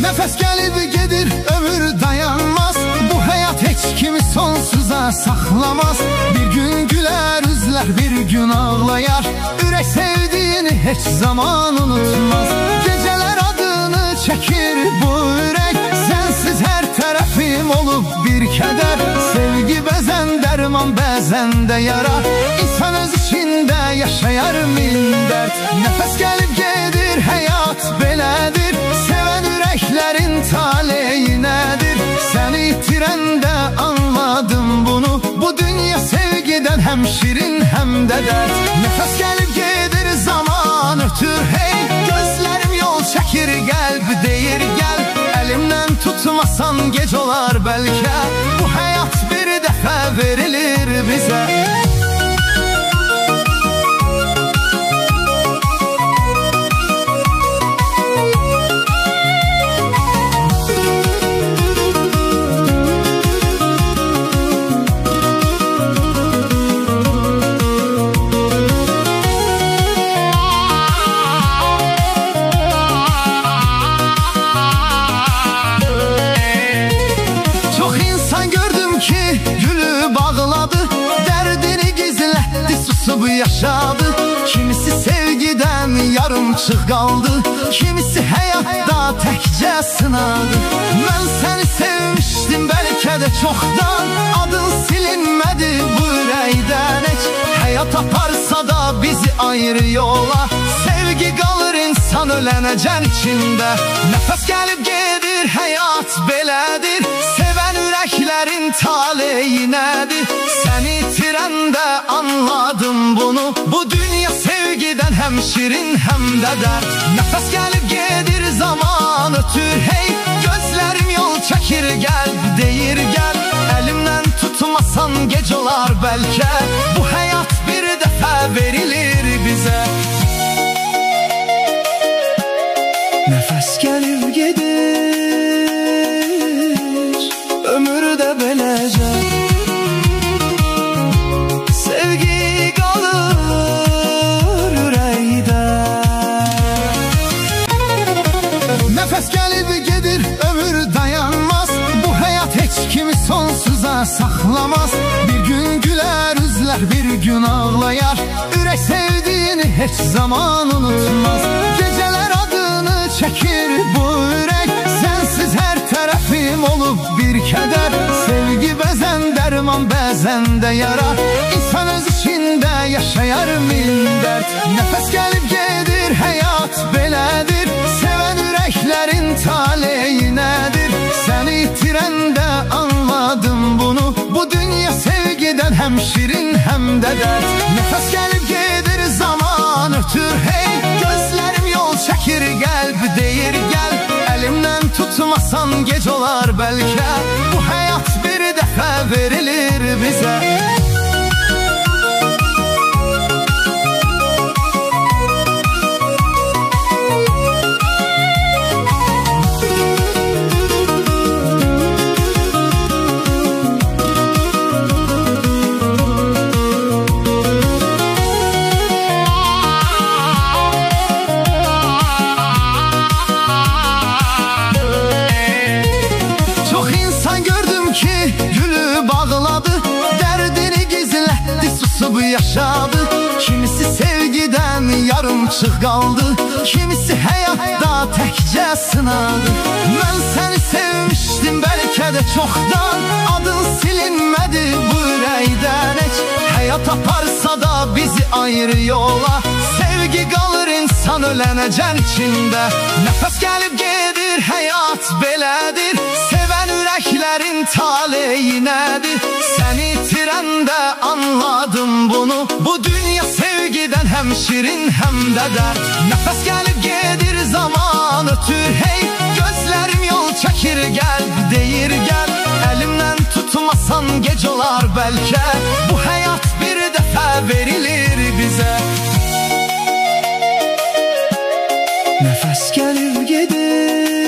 Nefes gelip gedir, ömür dayanmaz. Bu hayat hiç kimi sonsuza saklamaz. Bir gün güler üzler, bir gün ağlayar. Ürek sevdiğini hiç zaman unutmaz. Geceler adını çekir bu ürek. Sensiz her tarafım olup bir keder. Sevgi bazen derman, bazen de yara. İnsan öz içinde yaşayar min dert. Nefes gelip gedir, hayat belədir. Seven yüreklerin taleyi nedir? Seni itirende anladım bunu. Bu dünya sevgiden hem şirin hem de dert. Nefes gelip gedir, zaman ötür hey. Gözlerim yol çekir, kalp deyir gel. Elimden tutmasan gec olar belki. Bu hayat bir defa verilir bize. Yaşadı. Kimisi sevgiden yarımçıq qaldı. Kimisi hayatta təkcə sınadı. Mən səni sevmişdim bəlkə də çoxdan. Adın silinmədi bu ürəkdən heç. Hayat aparsa da bizi ayrı yola. Sevgi qalır insan ölənəcən içində. Nəfəs gəlib gedir, hayat belədir. Sevən ürəklərin taleyi nədir? Səni itirəndə anladım bunu. Bu dünya sevgiden hem şirin hem de dert. Nefes gelip gedir, zaman ötür hey. Gözlerim yol çekir, gel deyir gel. Elimden tutmasan gec olar belki. Bu hayat bir defa verilir bize. Nefes gelip gedir, ömür de beləcə. Nefes gelip gedir, ömür dayanmaz. Bu hayat hiç kimi sonsuza saklamaz. Bir gün güler üzler, bir gün ağlayar. Ürek sevdiğini hiç zaman unutmaz. Geceler adını çekir bu ürek. Sensiz her tarafım olup bir keder. Sevgi bazen derman, bazen de yara. İnsan öz içinde yaşayar min dert. Nefes gelip gedir, hayat belədir. Seven yüreklerin taleyi nedir? Seni itirende anladım bunu. Bu dünya sevgiden hem şirin hem de dert. Nefes gelip gedir, zaman ötür hey. Gözlerim yol çekir, kalp deyir gel. Elimden tutmasan gec olar belki. Bu hayat bir defa verilir bize. Yaşadı. Kimisi sevgiden yarımçıq qaldı. Kimisi hayatta təkcə sınadı. Mən səni sevmişdim bəlkə də çoxdan. Adın silinmədi bu ürəkdən heç. Hayat aparsa da bizi ayrı yola. Sevgi qalır insan ölənəcən içində. Nəfəs gəlib gedir, hayat belədir. Sevən ürəklərin taleyi nədir? Səni itirəndə anladım bunu. Bu dünya sevgiden hem şirin hem de dert. Nefes gelip gedir, zaman ötür hey. Gözlerim yol çekir, gel deyir gel. Elimden tutmasan gec olar belki. Bu hayat bir defa verilir bize. Nefes gelip gedir.